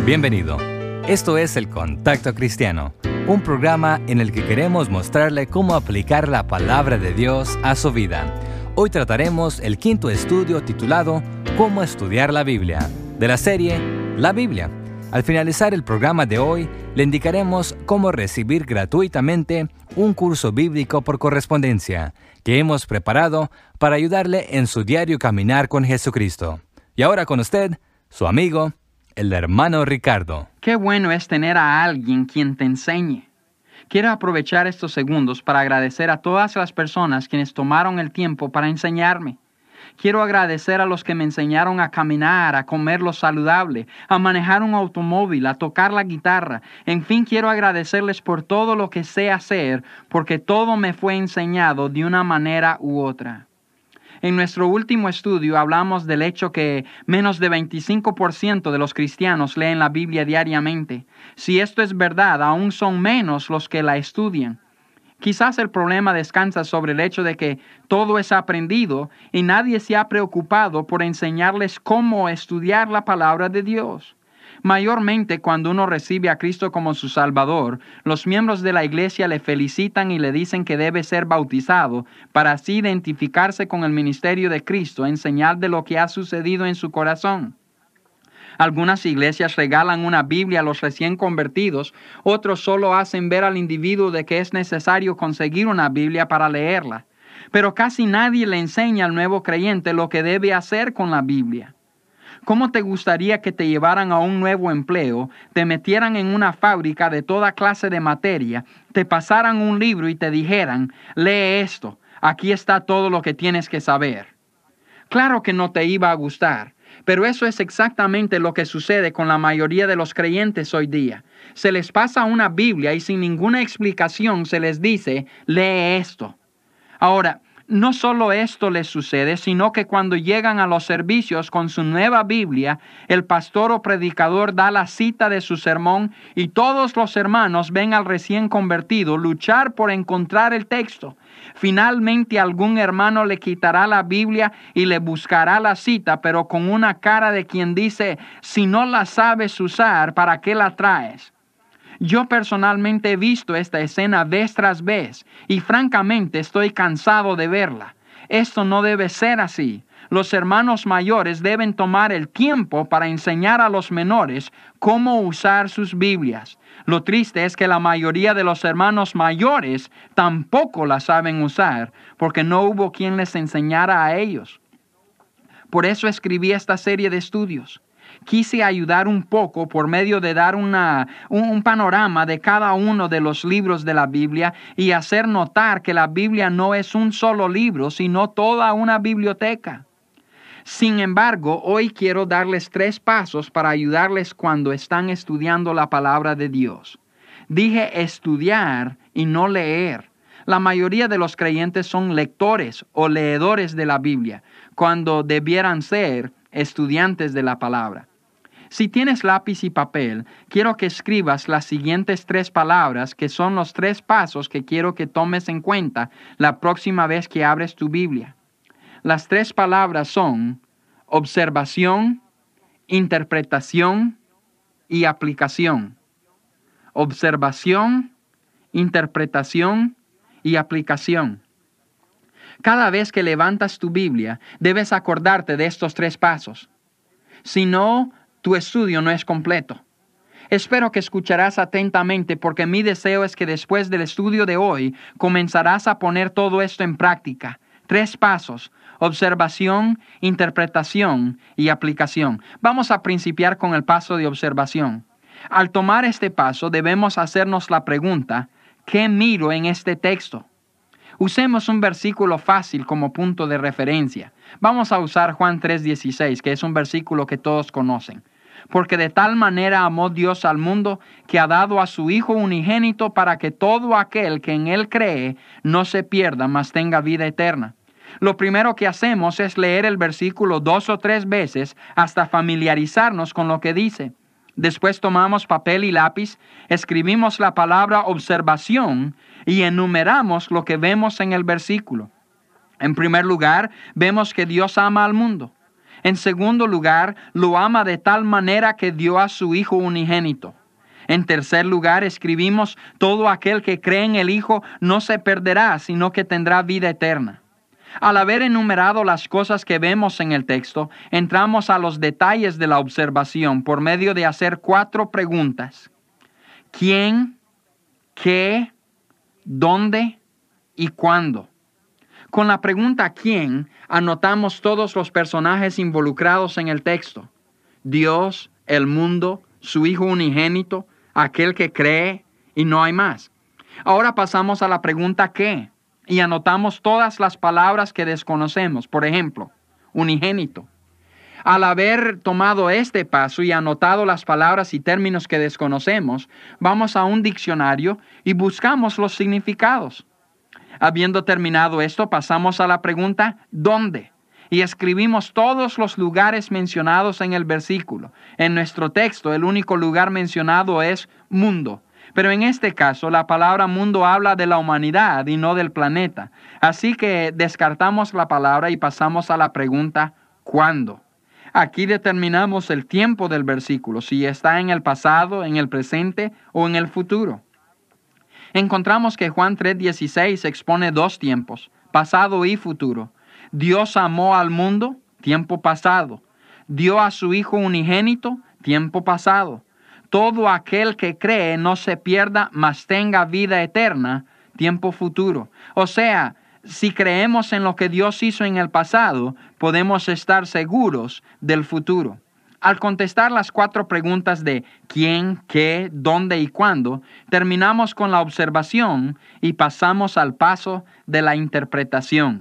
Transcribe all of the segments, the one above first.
Bienvenido. Esto es El Contacto Cristiano, un programa en el que queremos mostrarle cómo aplicar la palabra de Dios a su vida. Hoy trataremos el quinto estudio titulado Cómo estudiar la Biblia, de la serie La Biblia. Al finalizar el programa de hoy, le indicaremos cómo recibir gratuitamente un curso bíblico por correspondencia que hemos preparado para ayudarle en su diario caminar con Jesucristo. Y ahora con usted, su amigo, el hermano Ricardo. Qué bueno es tener a alguien quien te enseñe. Quiero aprovechar estos segundos para agradecer a todas las personas quienes tomaron el tiempo para enseñarme. Quiero agradecer a los que me enseñaron a caminar, a comer lo saludable, a manejar un automóvil, a tocar la guitarra. En fin, quiero agradecerles por todo lo que sé hacer, porque todo me fue enseñado de una manera u otra. En nuestro último estudio hablamos del hecho que menos de 25% de los cristianos leen la Biblia diariamente. Si esto es verdad, aún son menos los que la estudian. Quizás el problema descansa sobre el hecho de que todo es aprendido y nadie se ha preocupado por enseñarles cómo estudiar la palabra de Dios. Mayormente cuando uno recibe a Cristo como su Salvador, los miembros de la iglesia le felicitan y le dicen que debe ser bautizado para así identificarse con el ministerio de Cristo en señal de lo que ha sucedido en su corazón. Algunas iglesias regalan una Biblia a los recién convertidos, otros solo hacen ver al individuo de que es necesario conseguir una Biblia para leerla. Pero casi nadie le enseña al nuevo creyente lo que debe hacer con la Biblia. ¿Cómo te gustaría que te llevaran a un nuevo empleo, te metieran en una fábrica de toda clase de materia, te pasaran un libro y te dijeran, lee esto, aquí está todo lo que tienes que saber? Claro que no te iba a gustar, pero eso es exactamente lo que sucede con la mayoría de los creyentes hoy día. Se les pasa una Biblia y sin ninguna explicación se les dice, lee esto. Ahora, no solo esto les sucede, sino que cuando llegan a los servicios con su nueva Biblia, el pastor o predicador da la cita de su sermón y todos los hermanos ven al recién convertido luchar por encontrar el texto. Finalmente algún hermano le quitará la Biblia y le buscará la cita, pero con una cara de quien dice, si no la sabes usar, ¿para qué la traes? Yo personalmente he visto esta escena vez tras vez y francamente estoy cansado de verla. Esto no debe ser así. Los hermanos mayores deben tomar el tiempo para enseñar a los menores cómo usar sus Biblias. Lo triste es que la mayoría de los hermanos mayores tampoco la saben usar porque no hubo quien les enseñara a ellos. Por eso escribí esta serie de estudios. Quise ayudar un poco por medio de dar un panorama de cada uno de los libros de la Biblia y hacer notar que la Biblia no es un solo libro, sino toda una biblioteca. Sin embargo, hoy quiero darles 3 pasos para ayudarles cuando están estudiando la palabra de Dios. Dije estudiar y no leer. La mayoría de los creyentes son lectores o leedores de la Biblia, cuando debieran ser estudiantes de la palabra. Si tienes lápiz y papel, quiero que escribas las siguientes 3 palabras que son los 3 pasos que quiero que tomes en cuenta la próxima vez que abres tu Biblia. Las 3 palabras son observación, interpretación y aplicación. Observación, interpretación y aplicación. Cada vez que levantas tu Biblia, debes acordarte de estos 3 pasos. Si no, tu estudio no es completo. Espero que escucharás atentamente porque mi deseo es que después del estudio de hoy comenzarás a poner todo esto en práctica. 3 pasos: observación, interpretación y aplicación. Vamos a principiar con el paso de observación. Al tomar este paso debemos hacernos la pregunta, ¿qué miro en este texto? Usemos un versículo fácil como punto de referencia. Vamos a usar Juan 3:16, que es un versículo que todos conocen. Porque de tal manera amó Dios al mundo que ha dado a su Hijo unigénito para que todo aquel que en Él cree no se pierda, mas tenga vida eterna. Lo primero que hacemos es leer el versículo 2 o 3 veces hasta familiarizarnos con lo que dice. Después tomamos papel y lápiz, escribimos la palabra observación y enumeramos lo que vemos en el versículo. En primer lugar, vemos que Dios ama al mundo. En segundo lugar, lo ama de tal manera que dio a su Hijo unigénito. En tercer lugar, escribimos, todo aquel que cree en el Hijo no se perderá, sino que tendrá vida eterna. Al haber enumerado las cosas que vemos en el texto, entramos a los detalles de la observación por medio de hacer 4 preguntas. ¿Quién? ¿Qué? ¿Dónde? ¿Y cuándo? Con la pregunta ¿quién? Anotamos todos los personajes involucrados en el texto. Dios, el mundo, su Hijo unigénito, aquel que cree, y no hay más. Ahora pasamos a la pregunta ¿qué? Y anotamos todas las palabras que desconocemos. Por ejemplo, unigénito. Al haber tomado este paso y anotado las palabras y términos que desconocemos, vamos a un diccionario y buscamos los significados. Habiendo terminado esto, pasamos a la pregunta ¿dónde? Y escribimos todos los lugares mencionados en el versículo. En nuestro texto, el único lugar mencionado es mundo. Pero en este caso, la palabra mundo habla de la humanidad y no del planeta. Así que descartamos la palabra y pasamos a la pregunta ¿cuándo? Aquí determinamos el tiempo del versículo, si está en el pasado, en el presente o en el futuro. Encontramos que Juan 3:16 expone 2 tiempos, pasado y futuro. Dios amó al mundo, tiempo pasado. Dio a su Hijo unigénito, tiempo pasado. Todo aquel que cree no se pierda, mas tenga vida eterna, tiempo futuro. O sea, si creemos en lo que Dios hizo en el pasado, podemos estar seguros del futuro. Al contestar las 4 preguntas de quién, qué, dónde y cuándo, terminamos con la observación y pasamos al paso de la interpretación.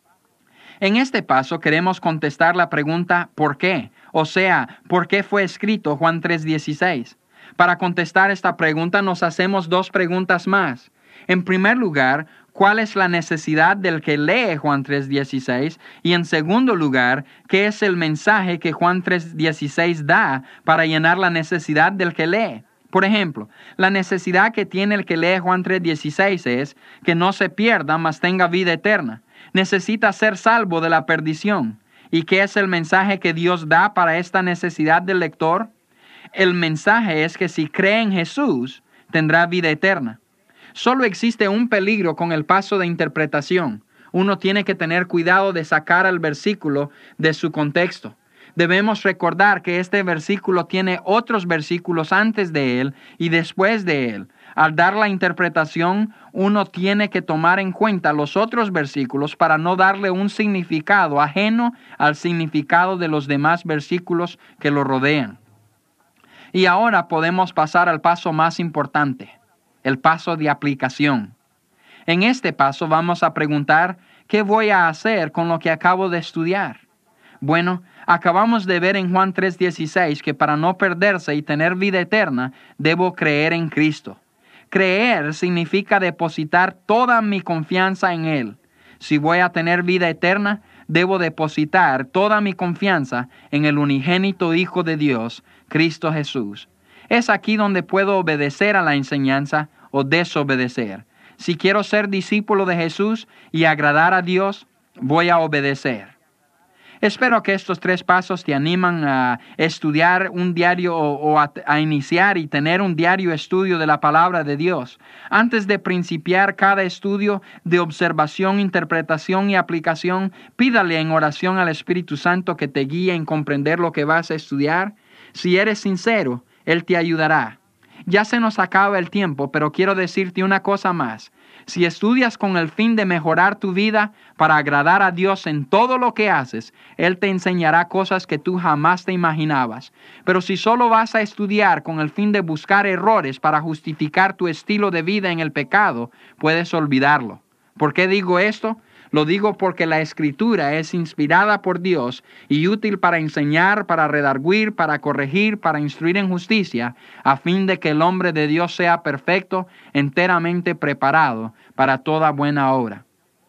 En este paso queremos contestar la pregunta ¿por qué? O sea, ¿por qué fue escrito Juan 3:16? Para contestar esta pregunta nos hacemos 2 preguntas más. En primer lugar, ¿cuál es la necesidad del que lee Juan 3:16? Y en segundo lugar, ¿qué es el mensaje que Juan 3:16 da para llenar la necesidad del que lee? Por ejemplo, la necesidad que tiene el que lee Juan 3:16 es que no se pierda, mas tenga vida eterna. Necesita ser salvo de la perdición. ¿Y qué es el mensaje que Dios da para esta necesidad del lector? El mensaje es que si cree en Jesús, tendrá vida eterna. Solo existe un peligro con el paso de interpretación. Uno tiene que tener cuidado de sacar el versículo de su contexto. Debemos recordar que este versículo tiene otros versículos antes de él y después de él. Al dar la interpretación, uno tiene que tomar en cuenta los otros versículos para no darle un significado ajeno al significado de los demás versículos que lo rodean. Y ahora podemos pasar al paso más importante, el paso de aplicación. En este paso vamos a preguntar, ¿qué voy a hacer con lo que acabo de estudiar? Bueno, acabamos de ver en Juan 3:16 que para no perderse y tener vida eterna, debo creer en Cristo. Creer significa depositar toda mi confianza en Él. Si voy a tener vida eterna, debo depositar toda mi confianza en el unigénito Hijo de Dios, Cristo Jesús. Es aquí donde puedo obedecer a la enseñanza o desobedecer. Si quiero ser discípulo de Jesús y agradar a Dios, voy a obedecer. Espero que estos 3 pasos te animan a estudiar un diario o a iniciar y tener un diario estudio de la palabra de Dios. Antes de principiar cada estudio de observación, interpretación y aplicación, pídale en oración al Espíritu Santo que te guíe en comprender lo que vas a estudiar. Si eres sincero, Él te ayudará. Ya se nos acaba el tiempo, pero quiero decirte una cosa más. Si estudias con el fin de mejorar tu vida para agradar a Dios en todo lo que haces, Él te enseñará cosas que tú jamás te imaginabas. Pero si solo vas a estudiar con el fin de buscar errores para justificar tu estilo de vida en el pecado, puedes olvidarlo. ¿Por qué digo esto? Lo digo porque la Escritura es inspirada por Dios y útil para enseñar, para redarguir, para corregir, para instruir en justicia, a fin de que el hombre de Dios sea perfecto, enteramente preparado para toda buena obra.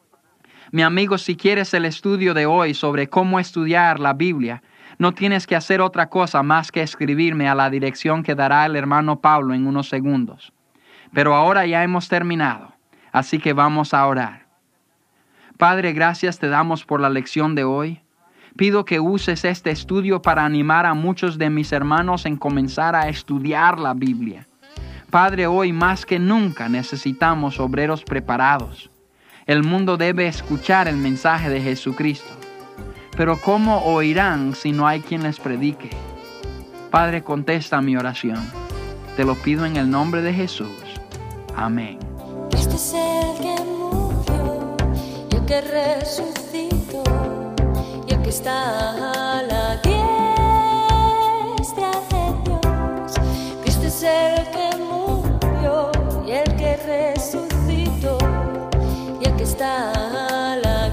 Mi amigo, si quieres el estudio de hoy sobre cómo estudiar la Biblia, no tienes que hacer otra cosa más que escribirme a la dirección que dará el hermano Pablo en unos segundos. Pero ahora ya hemos terminado, así que vamos a orar. Padre, gracias te damos por la lección de hoy. Pido que uses este estudio para animar a muchos de mis hermanos en comenzar a estudiar la Biblia. Padre, hoy más que nunca necesitamos obreros preparados. El mundo debe escuchar el mensaje de Jesucristo. Pero ¿cómo oirán si no hay quien les predique? Padre, contesta mi oración. Te lo pido en el nombre de Jesús. Amén. Este es el que murió y el que resucitó y el que está a la diestra de Dios. Cristo es el que murió y el que resucitó y el que está a la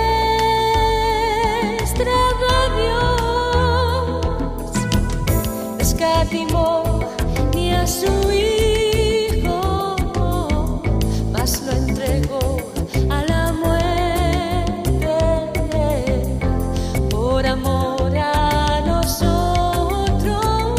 diestra de Dios. No escatimó ni a su Hijo, mas lo entregó a la muerte por amor a nosotros.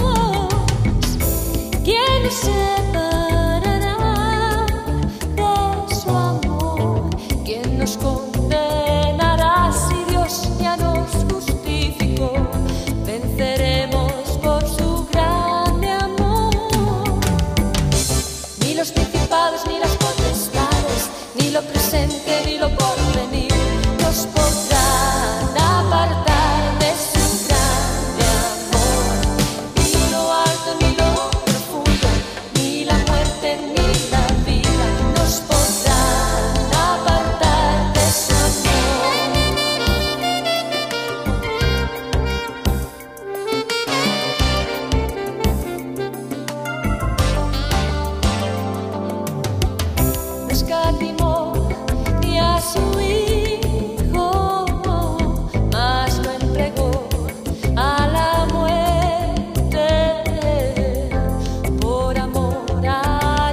¿Quién nos separará de su amor? ¿Quién nos condenará si Dios ya nos justificó? Venceremos por su grande amor. Ni los principados, ni las potestades, ni lo presente, ni lo porvenir nos podrán apartar de su grande amor. Ni lo alto, ni lo profundo, ni la muerte, ni la vida nos podrán apartar de su no escatimó ni a su Hijo, mas lo entregó a la muerte por amor a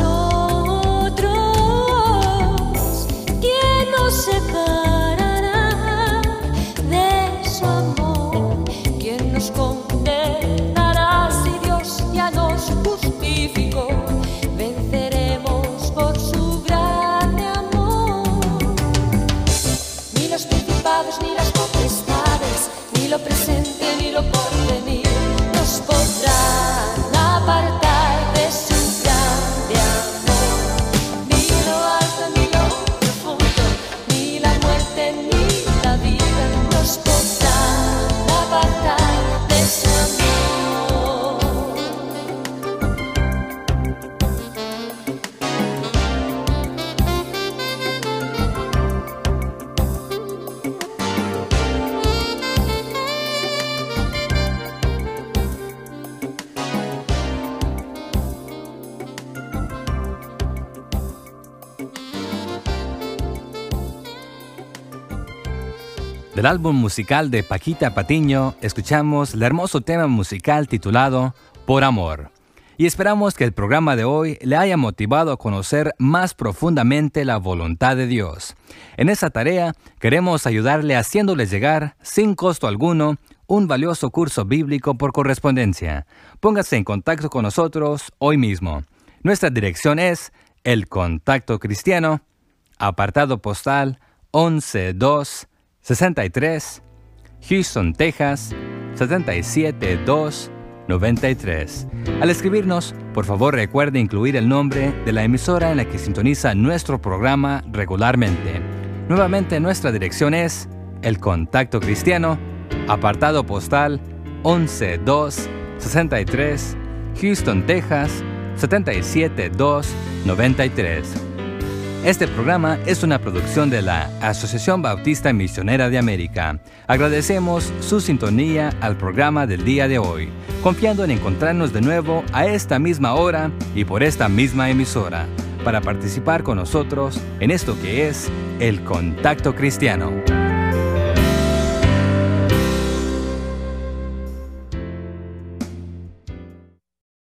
nosotros. ¿Quién nos separará de su amor? ¿Quién nos condenará si Dios ya nos justificó? Venceremos por su grande amor. Ni los principados, ni las potestades, ni lo presente, ni lo porvenir nos podrán apartar de su grande amor. Ni lo alto, ni lo profundo, ni la muerte, ni la vida nos podrán apartar de su amor. Del álbum musical de Paquita Patiño, escuchamos el hermoso tema musical titulado Por Amor. Y esperamos que el programa de hoy le haya motivado a conocer más profundamente la voluntad de Dios. En esa tarea queremos ayudarle haciéndole llegar, sin costo alguno, un valioso curso bíblico por correspondencia. Póngase en contacto con nosotros hoy mismo. Nuestra dirección es El Contacto Cristiano, apartado postal 11263, Houston, Texas 77293. Al escribirnos, por favor recuerde incluir el nombre de la emisora en la que sintoniza nuestro programa regularmente. Nuevamente, nuestra dirección es El Contacto Cristiano, apartado postal 11263, Houston, Texas 77293. Este programa es una producción de la Asociación Bautista Misionera de América. Agradecemos su sintonía al programa del día de hoy, confiando en encontrarnos de nuevo a esta misma hora y por esta misma emisora, para participar con nosotros en esto que es El Contacto Cristiano.